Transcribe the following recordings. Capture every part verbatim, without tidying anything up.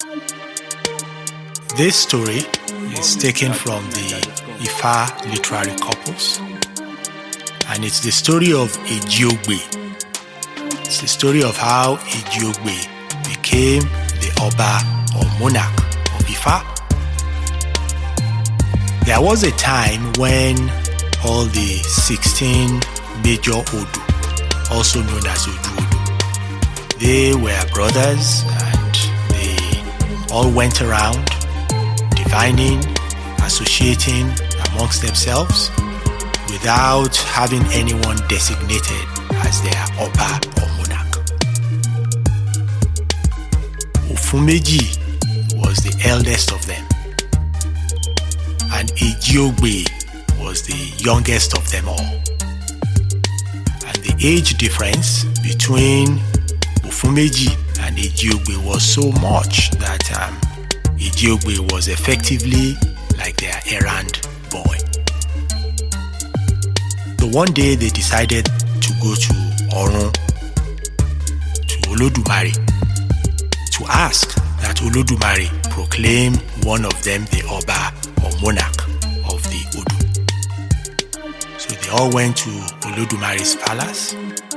This story is taken from the Ifa literary corpus, and it's the story of Ejiogbe. It's the story of how Ejiogbe became the Oba or monarch of Ifa. There was a time when all the sixteen major Odu, also known as Odu Odu, they were brothers and they all went around divining, associating amongst themselves without having anyone designated as their Oba or monarch. Ofumeji was the eldest of them, and Ejiogbe was the youngest of them all. And the age difference between Ofumeji and Ejiogbe was so much that um, Ejiogbe was effectively like their errand boy. So one day they decided to go to Orun, to Olodumare, to ask that Olodumare proclaim one of them the Oba or monarch of the Odu. So they all went to Olodumare's palace,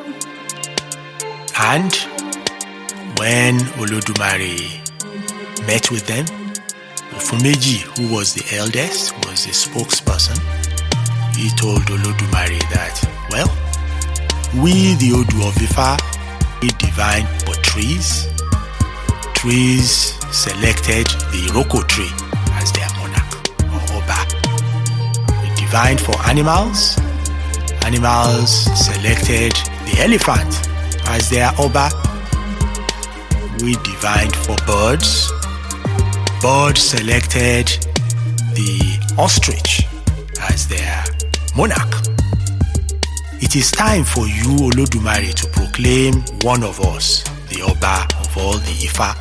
and when Olodumare met with them, Ofumeji, who was the eldest, was the spokesperson. He told Olodumare that, well, we the Odu of Ifa, we divine for trees. Trees selected the Iroko tree as their monarch or Oba. We divined for animals. Animals selected the elephant as their Oba. We divined for birds. Birds selected the ostrich as their monarch. It is time for you, Olodumare, to proclaim one of us the Oba of all the Ifa.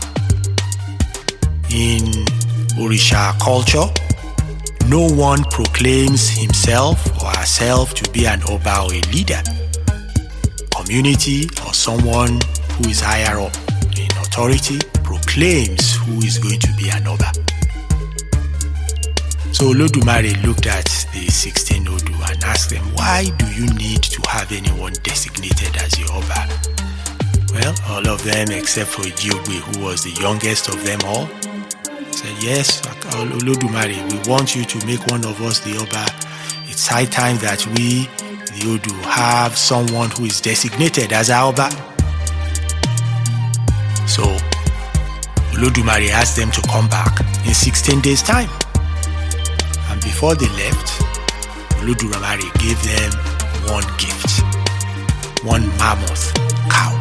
In Orisha culture, no one proclaims himself or herself to be an Oba or a leader. Community or someone who is higher up in authority proclaims who is going to be an Oba. So Olodumare looked at the sixteen Odu and asked them, why do you need to have anyone designated as your Oba? Well, all of them except for Ejiogbe, who was the youngest of them all, said, yes, Olodumare, we want you to make one of us the Oba. It's high time that we, the Odu, have someone who is designated as our Oba. So Olodumare asked them to come back in sixteen days' time. And before they left, Olodumare gave them one gift, one mammoth cow.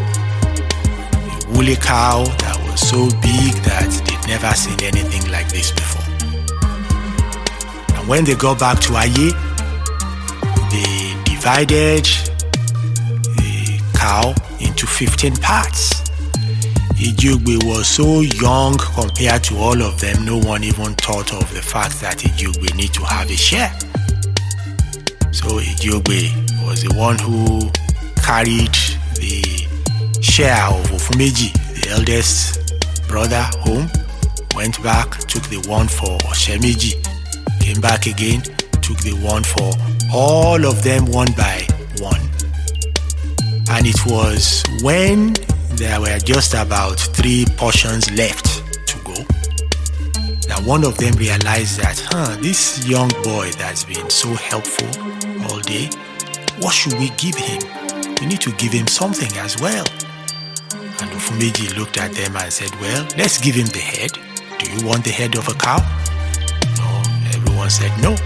A woolly cow that was so big that they'd never seen anything like this before. And when they got back to Aye, they divided the cow into fifteen parts. Ejiogbe was so young compared to all of them, no one even thought of the fact that Ejiogbe need to have a share. So Ejiogbe was the one who carried the share of Ofumeji, the eldest brother, home, went back, took the one for Oshemeji, came back again, took the one for all of them one by one. And it was when there were just about three portions left to go that one of them realized that, huh, this young boy that's been so helpful all day, what should we give him? We need to give him something as well. And Ofumeji looked at them and said, well, let's give him the head. Do you want the head of a cow? No, everyone said no.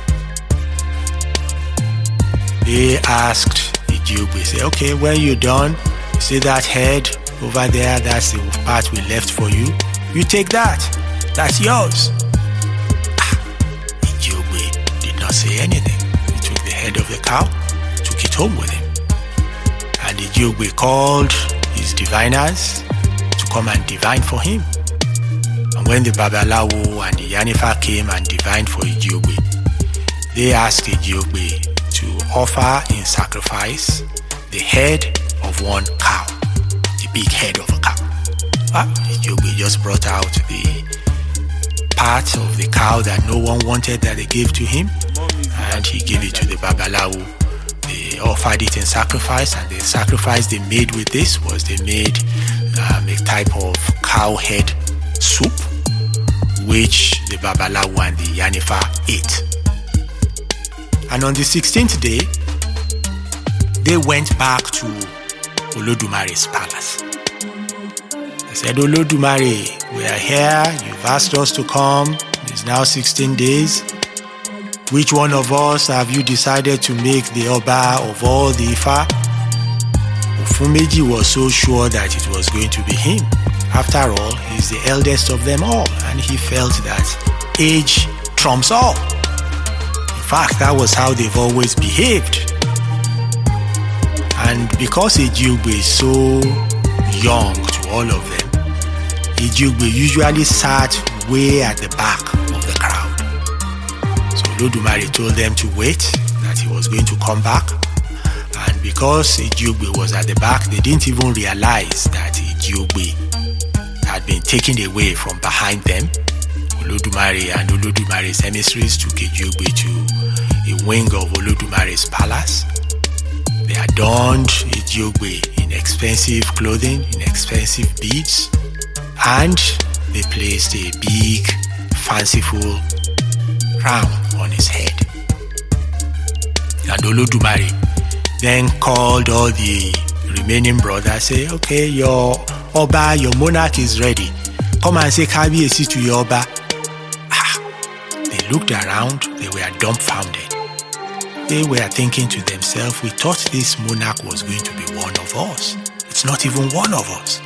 They asked Ejiogbe, say, okay, when you're done, see that head over there, that's the part we left for you. You take that. That's yours. Ah, Ejiogbe did not say anything. He took the head of the cow, took it home with him. And Ejiogbe called his diviners to come and divine for him. And when the Babalawo and the Yanifa came and divined for Ejiogbe, they asked Ejiogbe to offer in sacrifice the head of one cow, the big head of a cow. Ah, Ijogbe just brought out the part of the cow that no one wanted that they gave to him, and he gave it to the Babalawo. They offered it in sacrifice, and the sacrifice they made with this was they made um, a type of cow head soup, which the Babalawo and the Yanifa ate. And on the sixteenth day, they went back to Olodumare's palace. They said, Olodumare, we are here, you've asked us to come, it's now sixteen days. Which one of us have you decided to make the Oba of all the Ifa? Ofunmeji was so sure that it was going to be him. After all, he's the eldest of them all, and he felt that age trumps all. In fact, that was how they've always behaved. And because Ejigbo is so young to all of them, Ejigbo usually sat way at the back of the crowd. So Olodumare told them to wait, that he was going to come back. And because Ejigbo was at the back, they didn't even realize that Ejigbo had been taken away from behind them. Olodumare and Olodumare's emissaries took Ejigbo to a wing of Olodumare's palace. They adorned Ejigbo in expensive clothing, in expensive beads, and they placed a big, fanciful crown on his head. And Olodumare then called all the remaining brothers, say, okay, your Oba, your monarch is ready. Come and say Kabiyesi to your Oba. Ah, they looked around, they were dumbfounded. They were thinking to themselves, we thought this monarch was going to be one of us. It's not even one of us.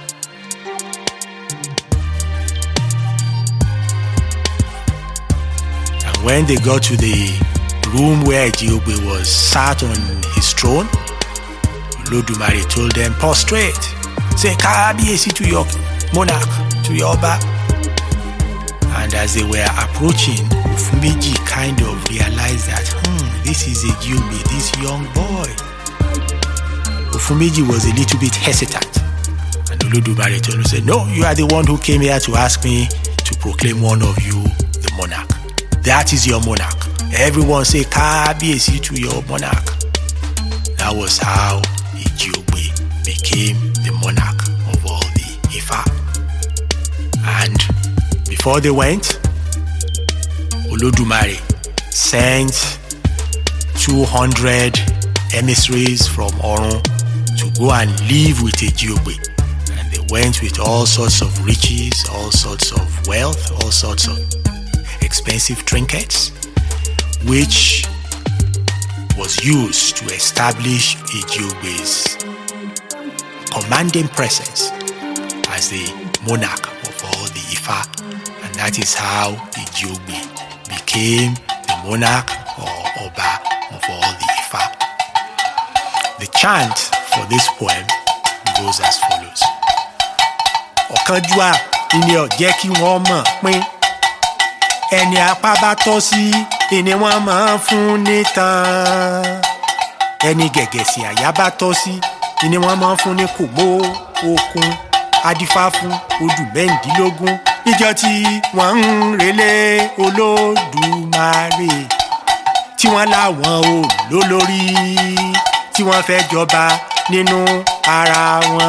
And when they got to the room where Ejigbo was sat on his throne, Olodumare told them, prostrate. Say Kabiyesi to your monarch, to your Oba. And as they were approaching, Ofunmeji kind of realized that, hmm, this is Ejigbo, this young boy. Ofunmeji was a little bit hesitant. And Olodumare told him, said, no, you are the one who came here to ask me to proclaim one of you the monarch. That is your monarch. Everyone say Kabiyesi to your monarch. That was how Ejigbo became the monarch of all the Ifa. And before they went, Olodumare sent two hundred emissaries from Orun to go and live with Ejigbo. And they went with all sorts of riches, all sorts of wealth, all sorts of expensive trinkets, which was used to establish Ejigbo's commanding presence as the monarch of all the Ifa. And that is how Ejigbo became the monarch or Oba of all the Ifa. The chant for this poem goes as follows. Ọ̀kánjúà ni ó jẹ́ kí wọ́n mọ̀ pín. Ẹni apá bá tọ́ sí ni wọ́n máa ń fún nìtàn. Ẹni gẹ̀gẹ̀sì àyà bá tọ́ sí ni wọ́n máa ń fún ní kòmó okun. Adífá fún odù mẹ́rìndínlógún níjọ́ tí wọ́n ń relé Olódùmarè, tí wọ́n láwọn ò lólórí, tí wọ́n fẹ́ jọba nínú ara wọn.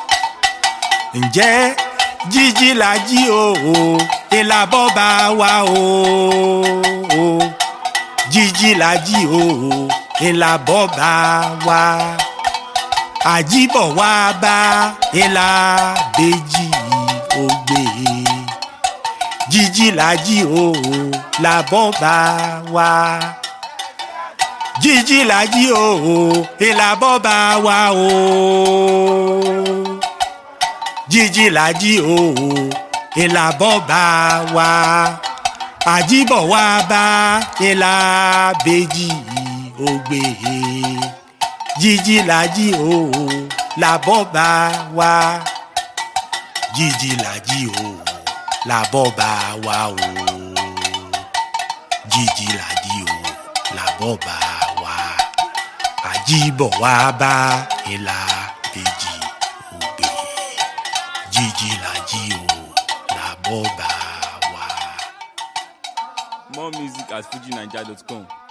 Ǹjẹ́ jíjí la jí o o ìlà bọ́ba wa o o jíjí la jí o o ìlà bọ́ba wa. Àjíbọ̀ wá bá ìlà bèjì ògbè. Jíjí la jí o o làbọ̀ bá wa. Jíjí la jí o o ìlàbọ̀ bá wa o. Jíjí la jí o o ìlàbọ̀ bá wa. Àjíbọ̀ wá bá ìlà bèjì ògbè. Jíjí la jí o o làbọ̀ bá wa. Jíjí la jí o o làbọ̀ bá wa o. Jíjí la jí o o làbọ̀ bá wa. Àjíbọ̀ wá bá ìlà bèjì ògbè. jíjí làjí o làbọ̀ bá wa. More music at fuji naija dot com.